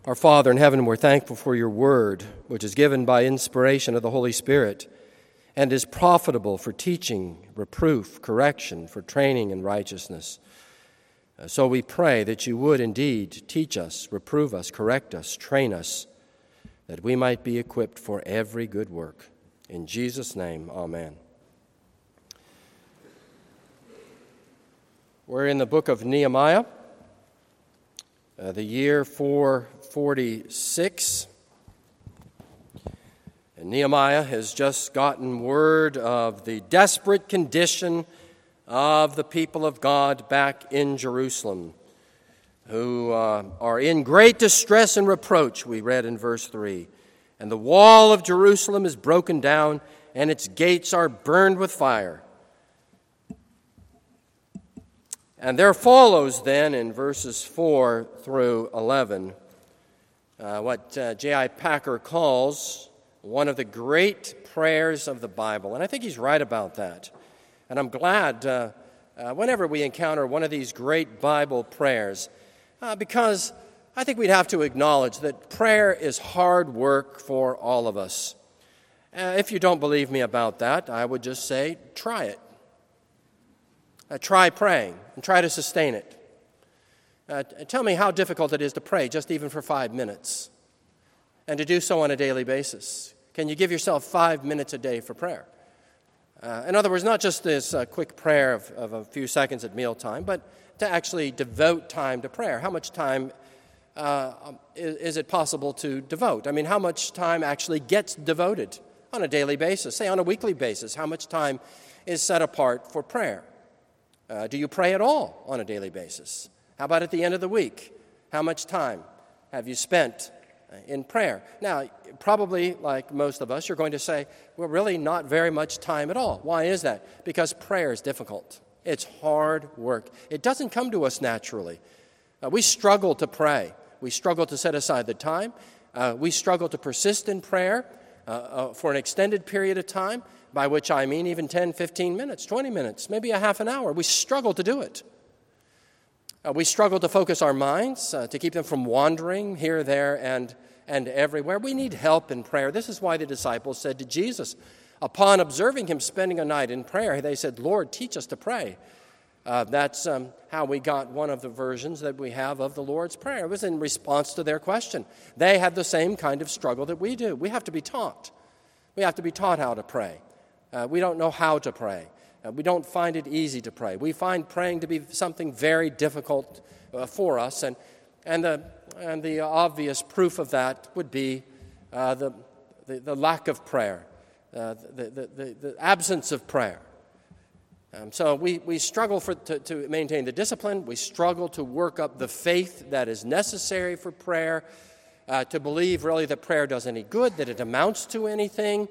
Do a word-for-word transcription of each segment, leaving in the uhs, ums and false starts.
Our Father in heaven, we're thankful for your word, which is given by inspiration of the Holy Spirit and is profitable for teaching, reproof, correction, for training in righteousness. Uh, so we pray that you would indeed teach us, reprove us, correct us, train us, that we might be equipped for every good work. In Jesus' name, amen. We're in the book of Nehemiah, uh, the year four forty-six. And Nehemiah has just gotten word of the desperate condition of the people of God back in Jerusalem, who uh, are in great distress and reproach, we read in verse three. And the wall of Jerusalem is broken down, and its gates are burned with fire. And there follows then in verses four through eleven uh, what uh, J I Packer calls one of the great prayers of the Bible. And I think he's right about that. And I'm glad uh, uh, whenever we encounter one of these great Bible prayers, uh, because I think we'd have to acknowledge that prayer is hard work for all of us. Uh, if you don't believe me about that, I would just say, try it. Uh, try praying and try to sustain it. Uh, tell me how difficult it is to pray just even for five minutes and to do so on a daily basis. Can you give yourself five minutes a day for prayer? Uh, in other words, not just this uh, quick prayer of, of a few seconds at mealtime, but to actually devote time to prayer. How much time uh, is, is it possible to devote? I mean, how much time actually gets devoted on a daily basis, say on a weekly basis? How much time is set apart for prayer? Uh, do you pray at all on a daily basis? How about at the end of the week? How much time have you spent in prayer? Now, probably like most of us, you're going to say, well, really not very much time at all. Why is that? Because prayer is difficult. It's hard work. It doesn't come to us naturally. Uh, we struggle to pray. We struggle to set aside the time. Uh, we struggle to persist in prayer uh, uh, for an extended period of time, by which I mean even ten, fifteen minutes, twenty minutes, maybe a half an hour. We struggle to do it. Uh, we struggle to focus our minds, uh, to keep them from wandering here, there, and, and everywhere. We need help in prayer. This is why the disciples said to Jesus, upon observing him spending a night in prayer, they said, Lord, teach us to pray. Uh, that's um, how we got one of the versions that we have of the Lord's Prayer. It was in response to their question. They had the same kind of struggle that we do. We have to be taught. We have to be taught how to pray. Uh, we don't know how to pray. Uh, we don't find it easy to pray. We find praying to be something very difficult uh, for us, and and the and the obvious proof of that would be uh, the, the the lack of prayer, uh, the, the the the absence of prayer. Um, so we we struggle for to, to maintain the discipline. We struggle to work up the faith that is necessary for prayer, uh, to believe really that prayer does any good, that it amounts to anything.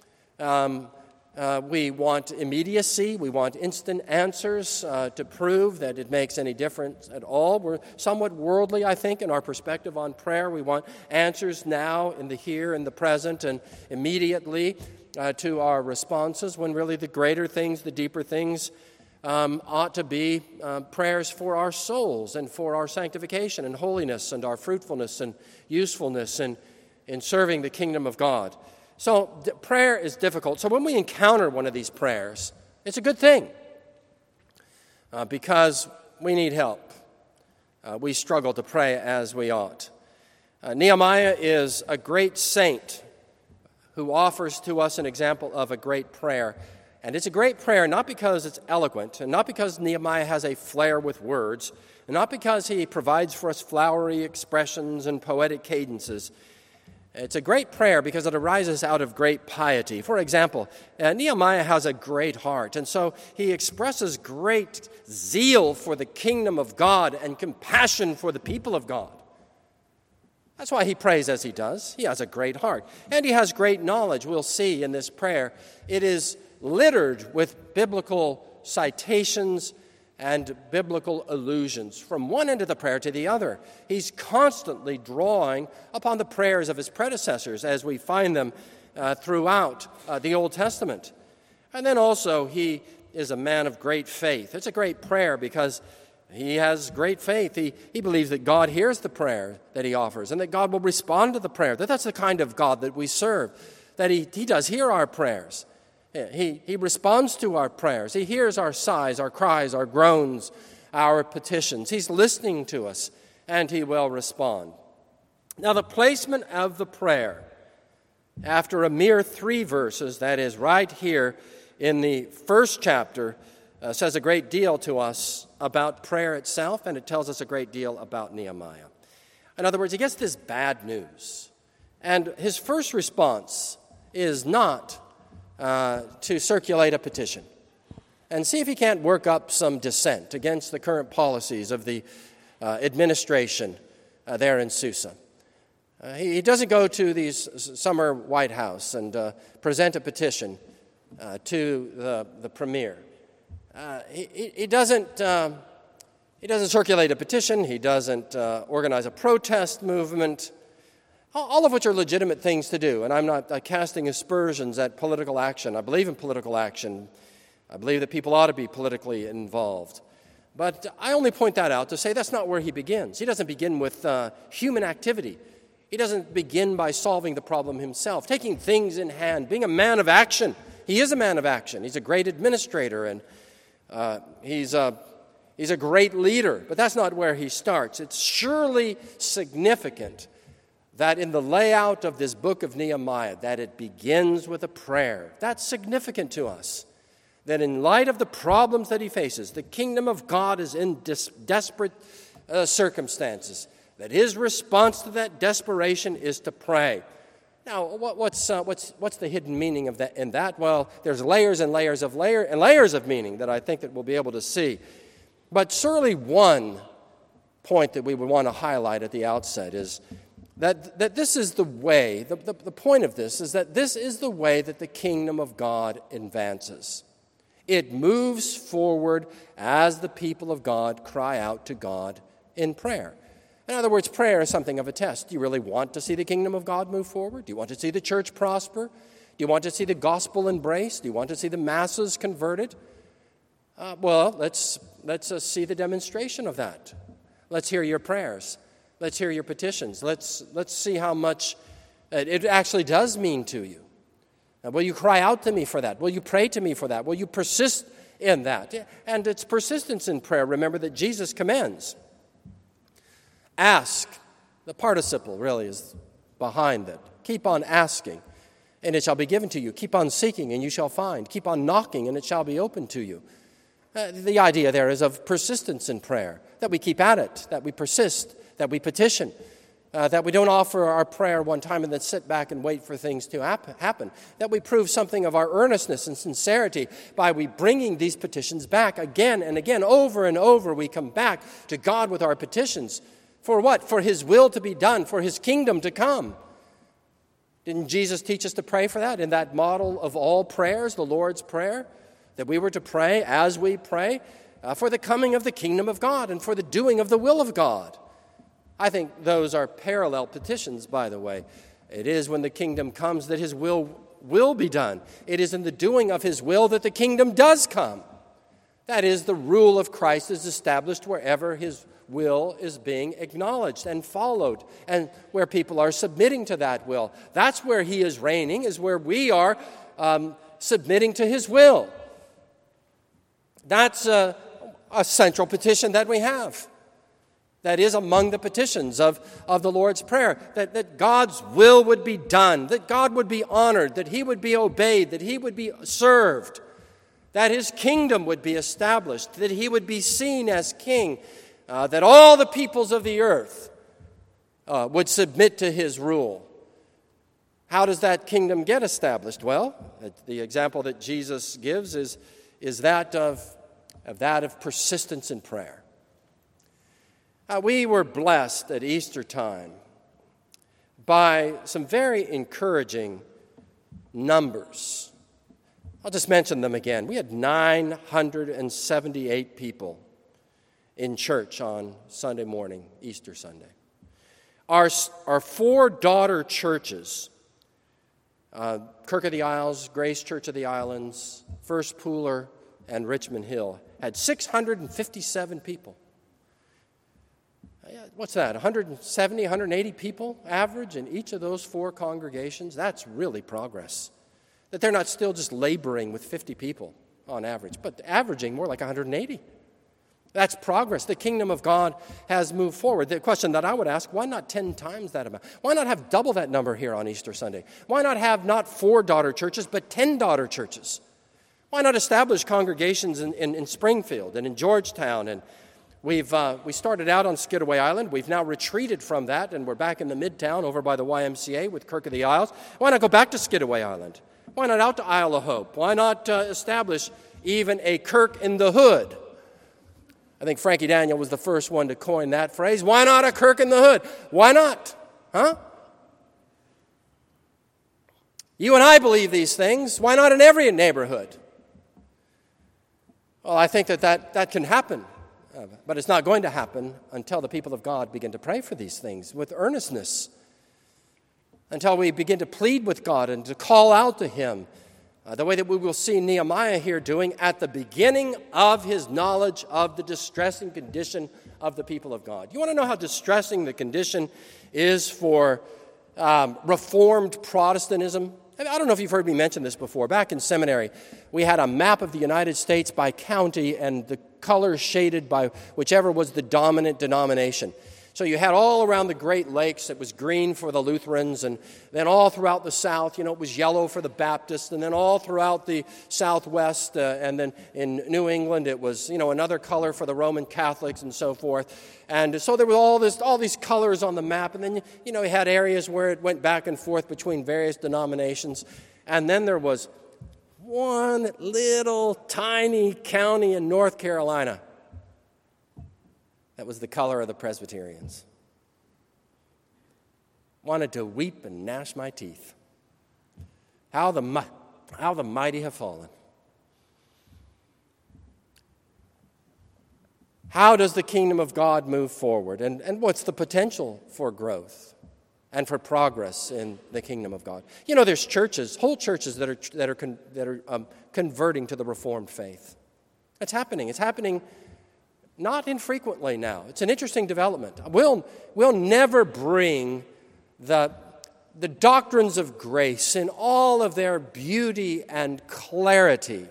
Um, Uh, we want immediacy. We want instant answers uh, to prove that it makes any difference at all. We're somewhat worldly, I think, in our perspective on prayer. We want answers now in the here and the present and immediately uh, to our responses, when really the greater things, the deeper things um, ought to be uh, prayers for our souls and for our sanctification and holiness and our fruitfulness and usefulness in, in serving the kingdom of God. So d- prayer is difficult. So when we encounter one of these prayers, it's a good thing uh, because we need help. Uh, we struggle to pray as we ought. Uh, Nehemiah is a great saint who offers to us an example of a great prayer. And it's a great prayer not because it's eloquent, and not because Nehemiah has a flair with words, and not because he provides for us flowery expressions and poetic cadences. It's a great prayer because it arises out of great piety. For example, uh, Nehemiah has a great heart, and so he expresses great zeal for the kingdom of God and compassion for the people of God. That's why he prays as he does. He has a great heart, and he has great knowledge. We'll see in this prayer. It is littered with biblical citations and biblical allusions from one end of the prayer to the other. He's constantly drawing upon the prayers of his predecessors as we find them uh, throughout uh, the Old Testament. And then also he is a man of great faith. It's a great prayer because He has great faith. He, he believes that God hears the prayer that he offers and that God will respond to the prayer, that that's the kind of God that we serve, that he, he does hear our prayers. He, he responds to our prayers. He hears our sighs, our cries, our groans, our petitions. He's listening to us, and he will respond. Now, the placement of the prayer after a mere three verses, that is right here in the first chapter, uh, says a great deal to us about prayer itself, and it tells us a great deal about Nehemiah. In other words, he gets this bad news, and his first response is not uh, to circulate a petition and see if he can't work up some dissent against the current policies of the uh, administration uh, there in Susa. Uh, he, he doesn't go to the summer White House and uh, present a petition uh, to the, the premier. Uh, he, he doesn't uh, he doesn't circulate a petition. He doesn't uh, organize a protest movement, all of which are legitimate things to do. And I'm not uh, casting aspersions at political action. I believe in political action. I believe that people ought to be politically involved. But I only point that out to say that's not where he begins. He doesn't begin with uh, human activity. He doesn't begin by solving the problem himself, taking things in hand, being a man of action. He is a man of action. He's a great administrator, and uh, he's, a, he's a great leader. But that's not where he starts. It's surely significant that in the layout of this book of Nehemiah, that it begins with a prayer. That's significant to us. That in light of the problems that he faces, the kingdom of God is in dis- desperate uh, circumstances, that his response to that desperation is to pray. Now, what, what's, uh, what's, what's the hidden meaning of that in that? Well, there's layers and layers of layer and layers of meaning that I think that we'll be able to see. But surely one point that we would want to highlight at the outset is that, that this is the way, the, the, the point of this is that this is the way that the kingdom of God advances. It moves forward as the people of God cry out to God in prayer. In other words, prayer is something of a test. Do you really want to see the kingdom of God move forward? Do you want to see the church prosper? Do you want to see the gospel embraced? Do you want to see the masses converted? Uh, well, let's, let's uh, see the demonstration of that. Let's hear your prayers. Let's hear your petitions. Let's, let's see how much it actually does mean to you. Will you cry out to me for that? Will you pray to me for that? Will you persist in that? And it's persistence in prayer, remember, that Jesus commends. Ask. The participle really is behind it. Keep on asking, and it shall be given to you. Keep on seeking, and you shall find. Keep on knocking, and it shall be opened to you. Uh, the idea there is of persistence in prayer, that we keep at it, that we persist, that we petition. Uh, that we don't offer our prayer one time and then sit back and wait for things to hap- happen. That we prove something of our earnestness and sincerity by we bringing these petitions back again and again, over and over. We come back to God with our petitions. For what? For his will to be done, for his kingdom to come. Didn't Jesus teach us to pray for that in that model of all prayers, the Lord's Prayer? That we were to pray as we pray uh, for the coming of the kingdom of God and for the doing of the will of God. I think those are parallel petitions, by the way. It is when the kingdom comes that his will will be done. It is in the doing of his will that the kingdom does come. That is, the rule of Christ is established wherever his will is being acknowledged and followed, and where people are submitting to that will. That's where he is reigning, is where we are um, submitting to his will. That's a, a central petition that we have. That is among the petitions of, of the Lord's Prayer, that, that God's will would be done, that God would be honored, that he would be obeyed, that he would be served, that his kingdom would be established, that he would be seen as king, uh, that all the peoples of the earth uh, would submit to his rule. How does that kingdom get established? Well, the example that Jesus gives is, is that of, of that of persistence in prayer. Uh, we were blessed at Easter time by some very encouraging numbers. I'll just mention them again. We had nine hundred seventy-eight people in church on Sunday morning, Easter Sunday. Our, our four daughter churches, uh, Kirk of the Isles, Grace Church of the Islands, First Pooler, and Richmond Hill, had six hundred fifty-seven people. What's that, one hundred seventy, one hundred eighty people average in each of those four congregations? That's really progress. That they're not still just laboring with fifty people on average, but averaging more like one hundred eighty. That's progress. The kingdom of God has moved forward. The question that I would ask, why not ten times that amount? Why not have double that number here on Easter Sunday? Why not have not four daughter churches, but ten daughter churches? Why not establish congregations in, in, in Springfield and in Georgetown? And we've uh, we started out on Skidaway Island. We've now retreated from that, and we're back in the Midtown over by the Y M C A with Kirk of the Isles. Why not go back to Skidaway Island? Why not out to Isle of Hope? Why not uh, establish even a Kirk in the Hood? I think Frankie Daniel was the first one to coin that phrase. Why not a Kirk in the Hood? Why not? Huh? You and I believe these things. Why not in every neighborhood? Well, I think that that, that can happen. Uh, but it's not going to happen until the people of God begin to pray for these things with earnestness. Until we begin to plead with God and to call out to Him. Uh, the way that we will see Nehemiah here doing at the beginning of his knowledge of the distressing condition of the people of God. You want to know how distressing the condition is for um, Reformed Protestantism? I don't know if you've heard me mention this before. Back in seminary, we had a map of the United States by county and the colors shaded by whichever was the dominant denomination. So you had all around the Great Lakes, it was green for the Lutherans, and then all throughout the South, you know, it was yellow for the Baptists, and then all throughout the Southwest, uh, and then in New England, it was, you know, another color for the Roman Catholics and so forth. And so there was all this, all these colors on the map, and then, you know, you had areas where it went back and forth between various denominations, and then there was one little tiny county in North Carolina. That was the color of the Presbyterians. Wanted to weep and gnash my teeth. How the, how the mighty have fallen. How does the kingdom of God move forward? And, and what's the potential for growth and for progress in the kingdom of God? You know, there's churches, whole churches that are, that are, con, that are um, converting to the Reformed faith. It's happening. It's happening not infrequently now. It's an interesting development. We'll, we'll never bring the, the doctrines of grace in all of their beauty and clarity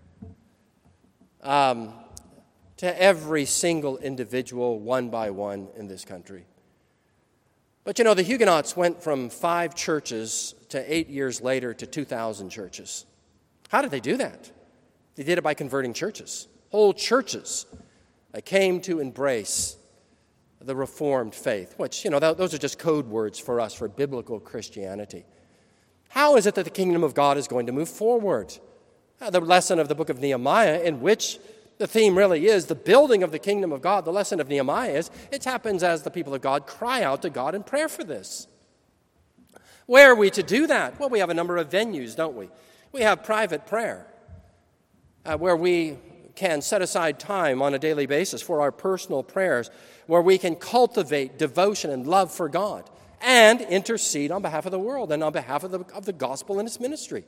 um, to every single individual, one by one, in this country. But you know, the Huguenots went from five churches to eight years later to two thousand churches. How did they do that? They did it by converting churches, whole churches. I came to embrace the Reformed faith, which, you know, those are just code words for us for biblical Christianity. How is it that the kingdom of God is going to move forward? Uh, the lesson of the book of Nehemiah, in which the theme really is the building of the kingdom of God, the lesson of Nehemiah is, it happens as the people of God cry out to God in prayer for this. Where are we to do that? Well, we have a number of venues, don't we? We have private prayer, uh, where we can set aside time on a daily basis for our personal prayers, where we can cultivate devotion and love for God and intercede on behalf of the world and on behalf of the, of the gospel and its ministry.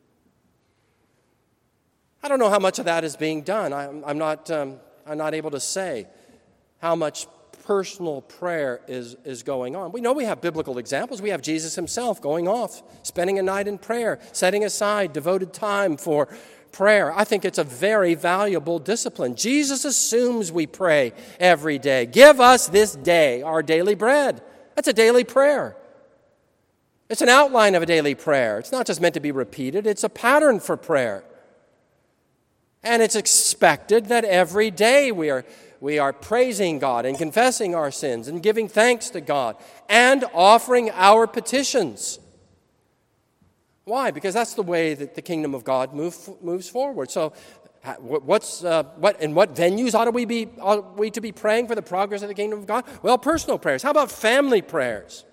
I don't know how much of that is being done. I'm, I'm, not, um, I'm not able to say how much personal prayer is, is going on. We know we have biblical examples. We have Jesus himself going off, spending a night in prayer, setting aside devoted time for prayer. I think it's a very valuable discipline. Jesus assumes we pray every day. Give us this day our daily bread. That's a daily prayer. It's an outline of a daily prayer. It's not just meant to be repeated. It's a pattern for prayer. And it's expected that every day we are, we are praising God and confessing our sins and giving thanks to God and offering our petitions. Why? Because that's the way that the kingdom of God move, moves forward. So what's, uh, what, in what venues ought we, be, ought we to be praying for the progress of the kingdom of God? Well, personal prayers. How about family prayers?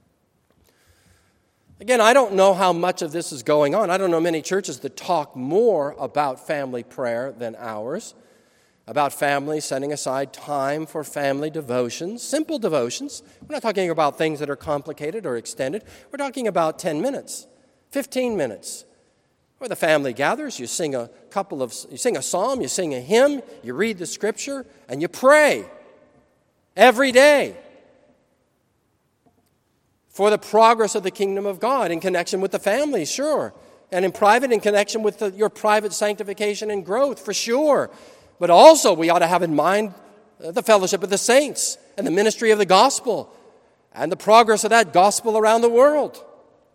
Again, I don't know how much of this is going on. I don't know many churches that talk more about family prayer than ours, about family setting aside time for family devotions, simple devotions. We're not talking about things that are complicated or extended. We're talking about ten minutes. fifteen minutes, where the family gathers, you sing a couple of, you sing a psalm, you sing a hymn, you read the scripture, and you pray. every day for the progress of the kingdom of God in connection with the family, sure, and in private in connection with the, your private sanctification and growth, for sure. But also we ought to have in mind the fellowship of the saints and the ministry of the gospel and the progress of that gospel around the world.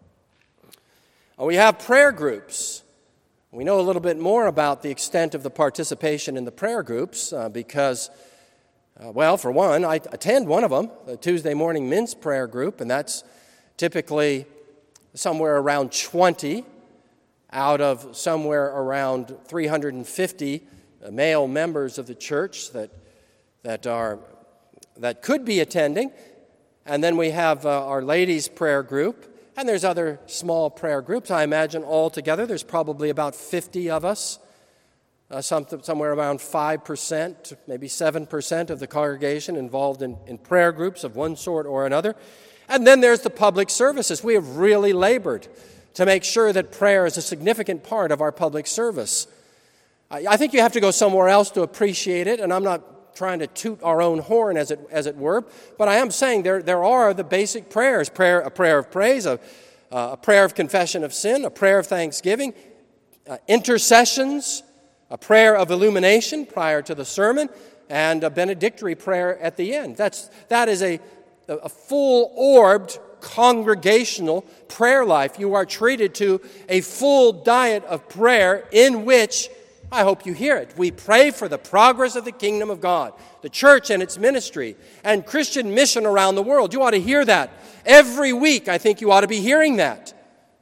We have prayer groups. We know a little bit more about the extent of the participation in the prayer groups uh, because, uh, well, for one, I attend one of them, the Tuesday morning men's prayer group, and that's typically somewhere around twenty out of somewhere around three hundred fifty male members of the church that that are that could be attending. And then we have uh, our ladies' prayer group, and there's other small prayer groups. I imagine altogether there's probably about fifty of us, uh, some, somewhere around five percent, maybe seven percent of the congregation involved in, in prayer groups of one sort or another. And then there's the public services. We have really labored to make sure that prayer is a significant part of our public service. I, I think you have to go somewhere else to appreciate it, and I'm not trying to toot our own horn, as it as it were, but I am saying there there are the basic prayers: prayer, a prayer of praise, a, uh, a prayer of confession of sin, a prayer of thanksgiving, uh, intercessions, a prayer of illumination prior to the sermon, and a benedictory prayer at the end. That's that is a a full-orbed congregational prayer life. You are treated to a full diet of prayer in which, I hope you hear it, we pray for the progress of the kingdom of God, the church and its ministry, and Christian mission around the world. You ought to hear that. Every week, I think you ought to be hearing that.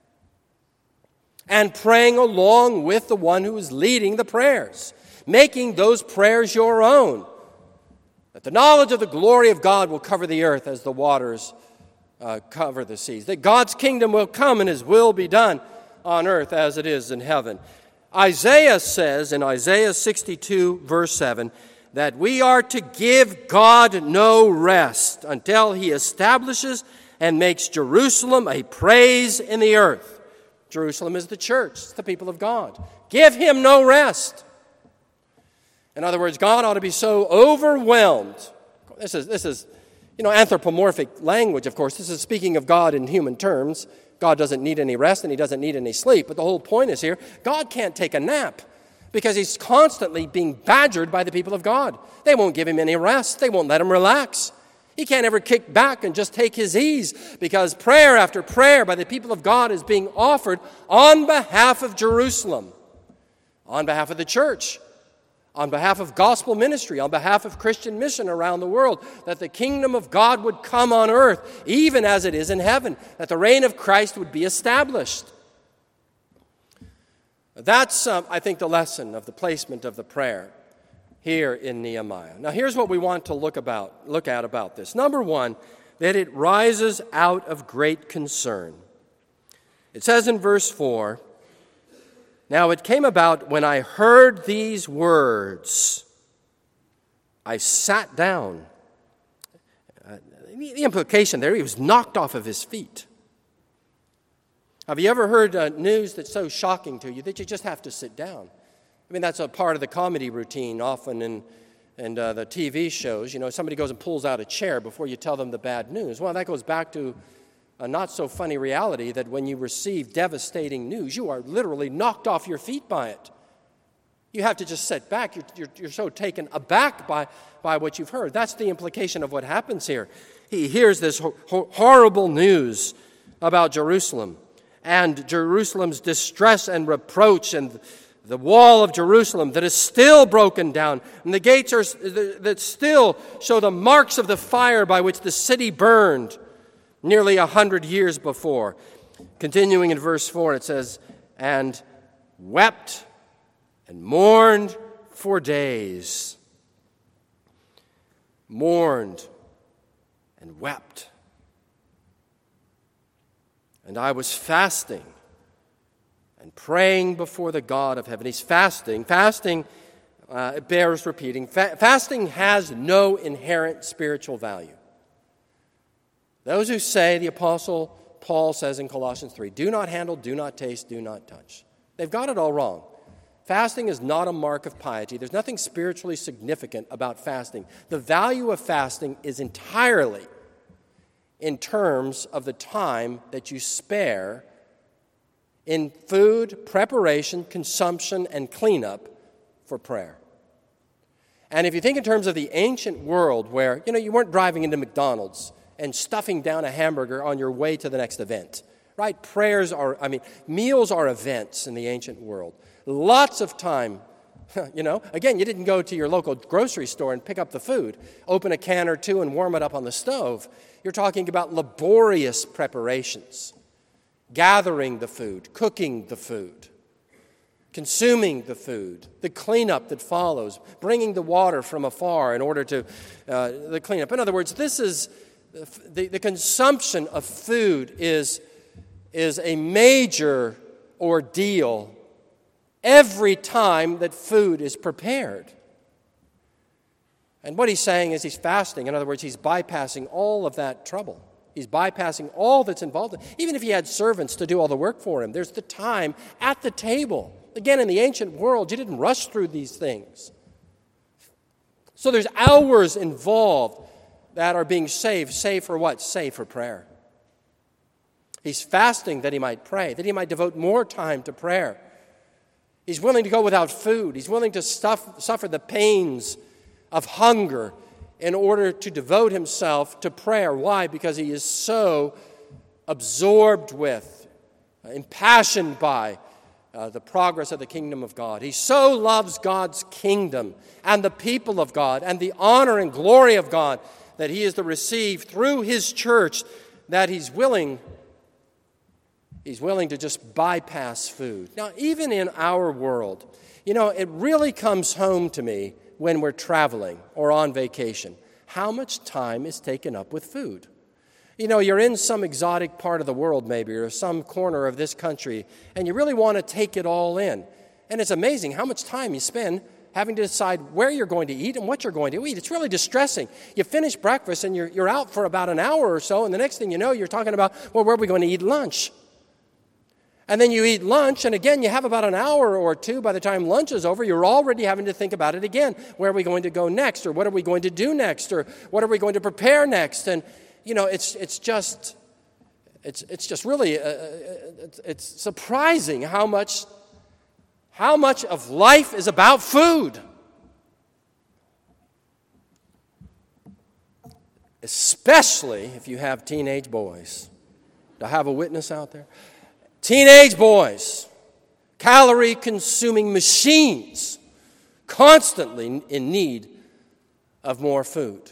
And praying along with the one who is leading the prayers, making those prayers your own. That the knowledge of the glory of God will cover the earth as the waters uh, cover the seas. That God's kingdom will come and His will be done on earth as it is in heaven. Isaiah says in Isaiah sixty-two, verse seven, that we are to give God no rest until He establishes and makes Jerusalem a praise in the earth. Jerusalem is the church, it's the people of God. Give Him no rest. In other words, God ought to be so overwhelmed. This is, this is, you know, anthropomorphic language, of course. This is speaking of God in human terms. God doesn't need any rest and He doesn't need any sleep. But the whole point is here, God can't take a nap because He's constantly being badgered by the people of God. They won't give Him any rest. They won't let Him relax. He can't ever kick back and just take His ease because prayer after prayer by the people of God is being offered on behalf of Jerusalem, on behalf of the church, on behalf of gospel ministry, on behalf of Christian mission around the world, that the kingdom of God would come on earth, even as it is in heaven, that the reign of Christ would be established. That's, um, I think, the lesson of the placement of the prayer here in Nehemiah. Now, here's what we want to look about, look at about this. Number one, that it rises out of great concern. It says in verse four, "Now it came about when I heard these words, I sat down." Uh, the implication there, he was knocked off of his feet. Have you ever heard uh, news that's so shocking to you that you just have to sit down? I mean, that's a part of the comedy routine often in, in uh, the T V shows. You know, somebody goes and pulls out a chair before you tell them the bad news. Well, that goes back to a not-so-funny reality that when you receive devastating news, you are literally knocked off your feet by it. You have to just sit back. You're, you're, you're so taken aback by, by what you've heard. That's the implication of what happens here. He hears this ho- ho- horrible news about Jerusalem and Jerusalem's distress and reproach and the wall of Jerusalem that is still broken down and the gates are that still show the marks of the fire by which the city burned nearly a hundred years before. Continuing in verse four, it says, "And wept and mourned for days." Mourned and wept. "And I was fasting and praying before the God of heaven." He's fasting. Fasting, uh, it bears repeating. Fa- fasting has no inherent spiritual value. Those who say, the Apostle Paul says in Colossians three, do not handle, do not taste, do not touch. They've got it all wrong. Fasting is not a mark of piety. There's nothing spiritually significant about fasting. The value of fasting is entirely in terms of the time that you spare in food, preparation, consumption, and cleanup for prayer. And if you think in terms of the ancient world where, you know, you weren't driving into McDonald's and stuffing down a hamburger on your way to the next event, right? Prayers are, I mean, meals are events in the ancient world. Lots of time, you know. Again, you didn't go to your local grocery store and pick up the food, open a can or two and warm it up on the stove. You're talking about laborious preparations, gathering the food, cooking the food, consuming the food, the cleanup that follows, bringing the water from afar in order to uh, the cleanup. In other words, this is the, the consumption of food is, is a major ordeal every time that food is prepared. And what he's saying is he's fasting. In other words, he's bypassing all of that trouble. He's bypassing all that's involved. Even if he had servants to do all the work for him, there's the time at the table. Again, in the ancient world, you didn't rush through these things. So there's hours involved that are being saved. Saved for what? Saved for prayer. He's fasting that he might pray, that he might devote more time to prayer. He's willing to go without food. He's willing to stuff, suffer the pains of hunger in order to devote himself to prayer. Why? Because he is so absorbed with, uh, impassioned by uh, the progress of the kingdom of God. He so loves God's kingdom and the people of God and the honor and glory of God that he is to receive through his church that he's willing He's willing to just bypass food. Now, even in our world, you know, it really comes home to me when we're traveling or on vacation, how much time is taken up with food. You know, you're in some exotic part of the world maybe, or some corner of this country, and you really want to take it all in. And it's amazing how much time you spend having to decide where you're going to eat and what you're going to eat. It's really distressing. You finish breakfast and you're, you're out for about an hour or so, and the next thing you know, you're talking about, well, where are we going to eat lunch? And then you eat lunch, and again, you have about an hour or two. By the time lunch is over, you're already having to think about it again. Where are we going to go next? Or what are we going to do next? Or what are we going to prepare next? And, you know, it's it's just, it's it's just really, uh, it's, it's surprising how much, how much of life is about food. Especially if you have teenage boys. Do I have a witness out there? Teenage boys, calorie-consuming machines, constantly in need of more food.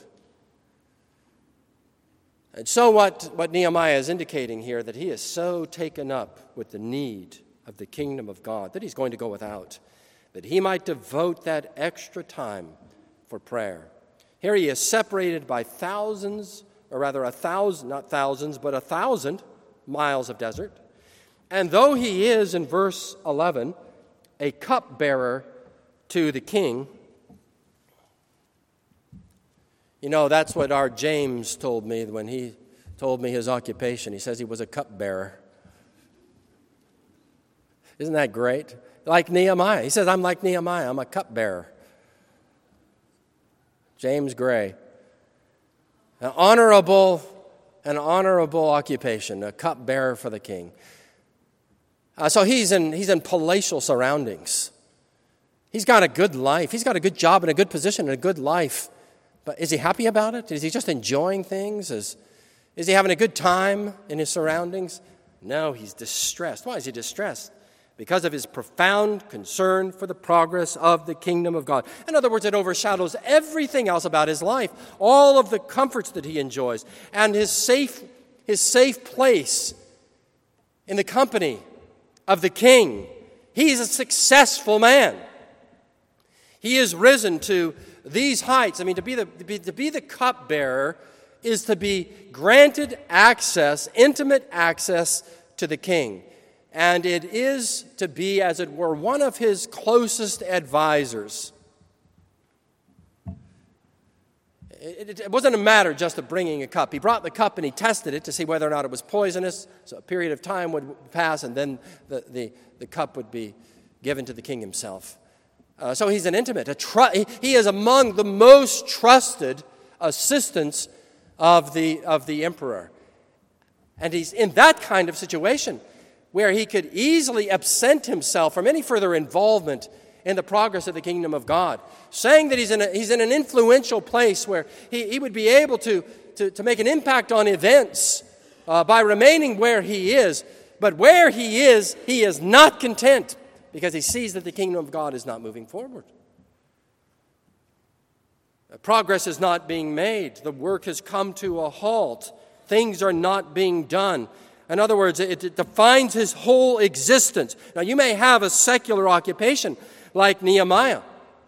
And so what, what Nehemiah is indicating here, that he is so taken up with the need of the kingdom of God that he's going to go without, that he might devote that extra time for prayer. Here he is separated by thousands, or rather a thousand, not thousands, but a thousand miles of desert. And though he is, in verse eleven, a cupbearer to the king, you know, that's what our James told me when he told me his occupation. He says he was a cupbearer. Isn't that great? Like Nehemiah. He says, I'm like Nehemiah. I'm a cupbearer. James Gray. An honorable, an honorable occupation, a cupbearer for the king. Uh, so he's in he's in palatial surroundings. He's got a good life. He's got a good job and a good position and a good life. But is he happy about it? Is he just enjoying things? Is, is he having a good time in his surroundings? No, he's distressed. Why is he distressed? Because of his profound concern for the progress of the kingdom of God. In other words, it overshadows everything else about his life, all of the comforts that he enjoys, and his safe, his safe place in the company of the king. He's a successful man. He is risen to these heights. I mean, to be the, to be, to be the cupbearer is to be granted access, intimate access to the king. And it is to be, as it were, one of his closest advisors. It, it, it wasn't a matter just of bringing a cup. He brought the cup and he tested it to see whether or not it was poisonous. So a period of time would pass, and then the, the, the cup would be given to the king himself. Uh, so he's an intimate. A tr- he is among the most trusted assistants of the, of the emperor. And he's in that kind of situation where he could easily absent himself from any further involvement in the progress of the kingdom of God, saying that he's in, a, he's in an influential place where he, he would be able to, to, to make an impact on events uh, by remaining where he is. But where he is, he is not content because he sees that the kingdom of God is not moving forward. Progress is not being made. The work has come to a halt. Things are not being done. In other words, it, it defines his whole existence. Now, you may have a secular occupation like Nehemiah.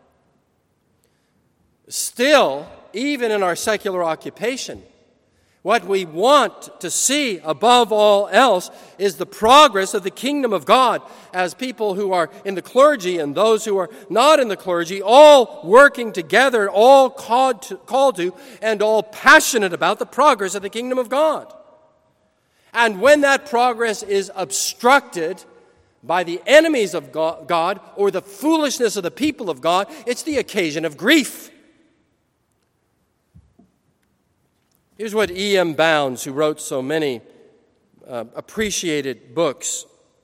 Still, even in our secular occupation, what we want to see above all else is the progress of the kingdom of God as people who are in the clergy and those who are not in the clergy, all working together, all called to, called to and all passionate about the progress of the kingdom of God. And when that progress is obstructed by the enemies of God or the foolishness of the people of God, it's the occasion of grief. Here's what E M Bounds, who wrote so many uh, appreciated books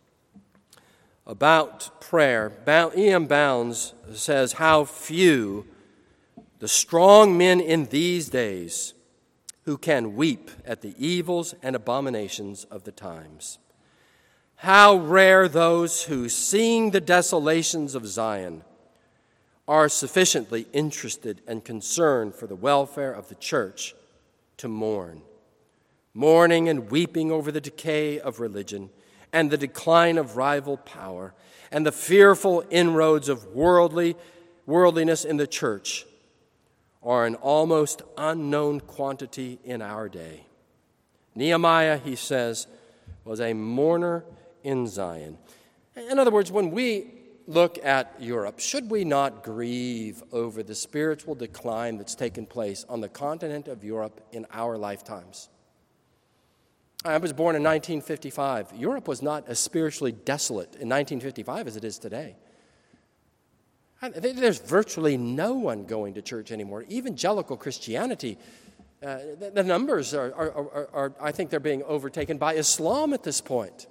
about prayer, E M Bounds says, how few the strong men in these days who can weep at the evils and abominations of the times. How rare those who, seeing the desolations of Zion, are sufficiently interested and concerned for the welfare of the church to mourn, mourning and weeping over the decay of religion and the decline of rival power and the fearful inroads of worldly worldliness in the church are an almost unknown quantity in our day. Nehemiah, he says, was a mourner in Zion. In other words, when we look at Europe, should we not grieve over the spiritual decline that's taken place on the continent of Europe in our lifetimes? I was born in nineteen fifty-five. Europe was not as spiritually desolate in nineteen fifty-five as it is today. There's virtually no one going to church anymore. Evangelical Christianity, uh, the, the numbers are, are, are, are, I think they're being overtaken by Islam at this point.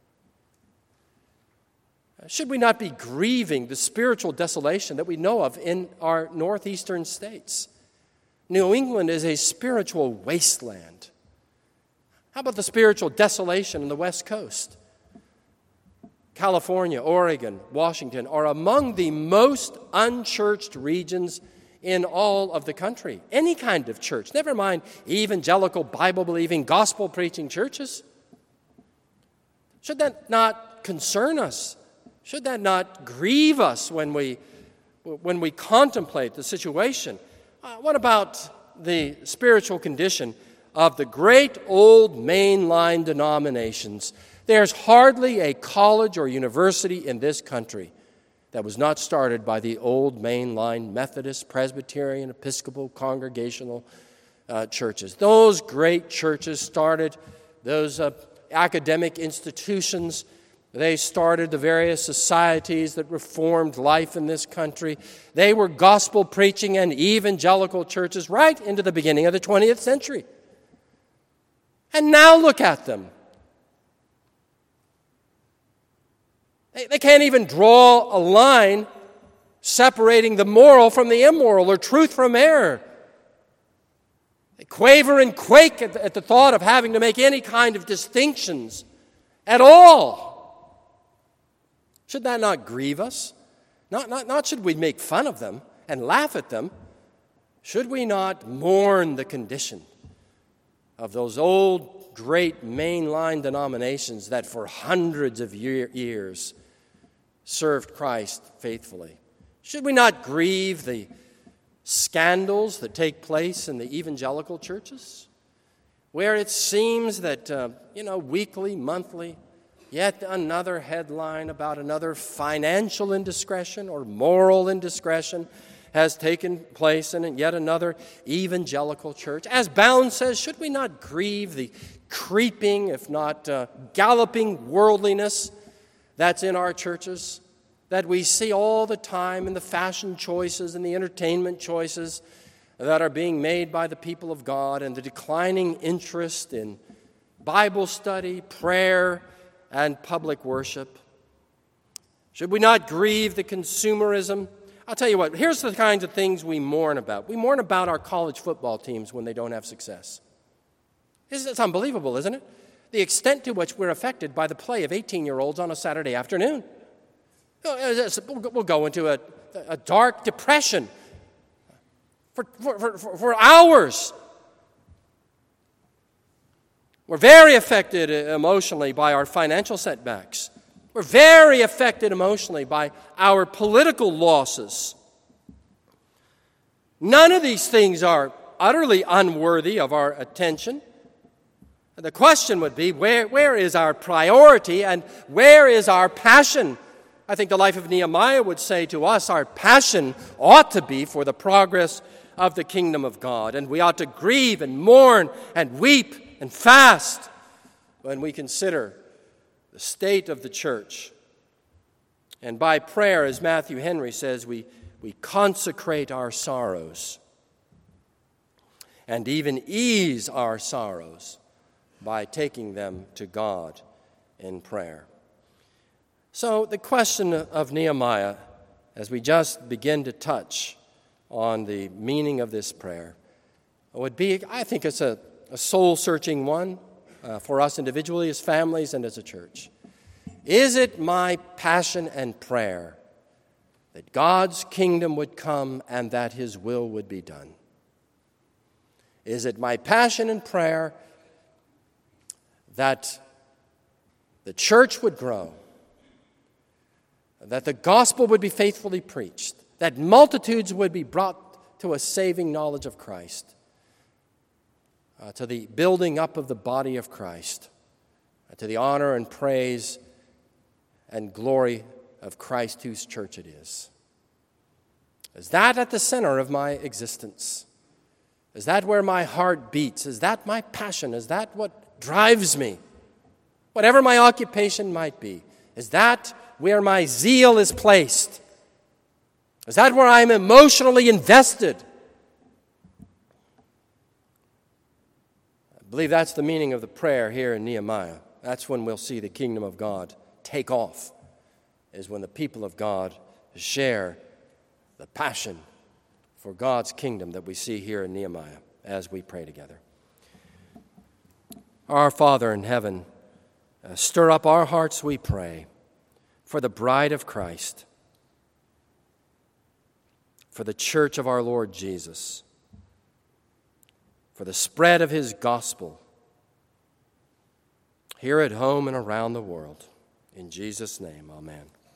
Should we not be grieving the spiritual desolation that we know of in our northeastern states? New England is a spiritual wasteland. How about the spiritual desolation in the West Coast? California, Oregon, Washington are among the most unchurched regions in all of the country. Any kind of church, never mind evangelical, Bible-believing, gospel-preaching churches. Should that not concern us? Should that not grieve us when we, when we contemplate the situation? Uh, what about the spiritual condition of the great old mainline denominations? There's hardly a college or university in this country that was not started by the old mainline Methodist, Presbyterian, Episcopal, Congregational uh, churches. Those great churches started those uh, academic institutions. They started the various societies that reformed life in this country. They were gospel-preaching and evangelical churches right into the beginning of the twentieth century. And now look at them. They can't even draw a line separating the moral from the immoral or truth from error. They quaver and quake at the, at the thought of having to make any kind of distinctions at all. Should that not grieve us? Not, not, not should we make fun of them and laugh at them. Should we not mourn the condition of those old, great mainline denominations that for hundreds of year, years served Christ faithfully? Should we not grieve the scandals that take place in the evangelical churches, where it seems that, uh, you know, weekly, monthly, yet another headline about another financial indiscretion or moral indiscretion has taken place in yet another evangelical church? As Bounds says, should we not grieve the creeping, if not uh, galloping worldliness that's in our churches? that we see all the time in the fashion choices and the entertainment choices that are being made by the people of God, and the declining interest in Bible study, prayer, and public worship? Should we not grieve the consumerism? I'll tell you what, here's the kinds of things we mourn about. We mourn about our college football teams when they don't have success. It's unbelievable, isn't it? The extent to which we're affected by the play of eighteen-year-olds on a Saturday afternoon. We'll go into a, a dark depression for, for, for, for hours. We're very affected emotionally by our financial setbacks. We're very affected emotionally by our political losses. None of these things are utterly unworthy of our attention. The question would be, where, where is our priority and where is our passion? I think the life of Nehemiah would say to us, our passion ought to be for the progress of the kingdom of God, and we ought to grieve and mourn and weep and fast when we consider the state of the church. And by prayer, as Matthew Henry says, we, we consecrate our sorrows and even ease our sorrows by taking them to God in prayer. So the question of Nehemiah, as we just begin to touch on the meaning of this prayer, would be, I think it's a, a soul-searching one uh, for us individually, as families, and as a church. Is it my passion and prayer that God's kingdom would come and that His will would be done? Is it my passion and prayer that the church would grow, that the gospel would be faithfully preached, that multitudes would be brought to a saving knowledge of Christ, uh, to the building up of the body of Christ, uh, to the honor and praise and glory of Christ, whose church it is? Is that at the center of my existence? Is that where my heart beats? Is that my passion? Is that what drives me? Whatever my occupation might be, is that where my zeal is placed? Is that where I'm emotionally invested? I believe that's the meaning of the prayer here in Nehemiah. That's when we'll see the kingdom of God take off, is when the people of God share the passion for God's kingdom that we see here in Nehemiah as we pray together. Our Father in heaven, uh, stir up our hearts, we pray, for the bride of Christ, for the church of our Lord Jesus, for the spread of His gospel here at home and around the world. In Jesus' name, amen.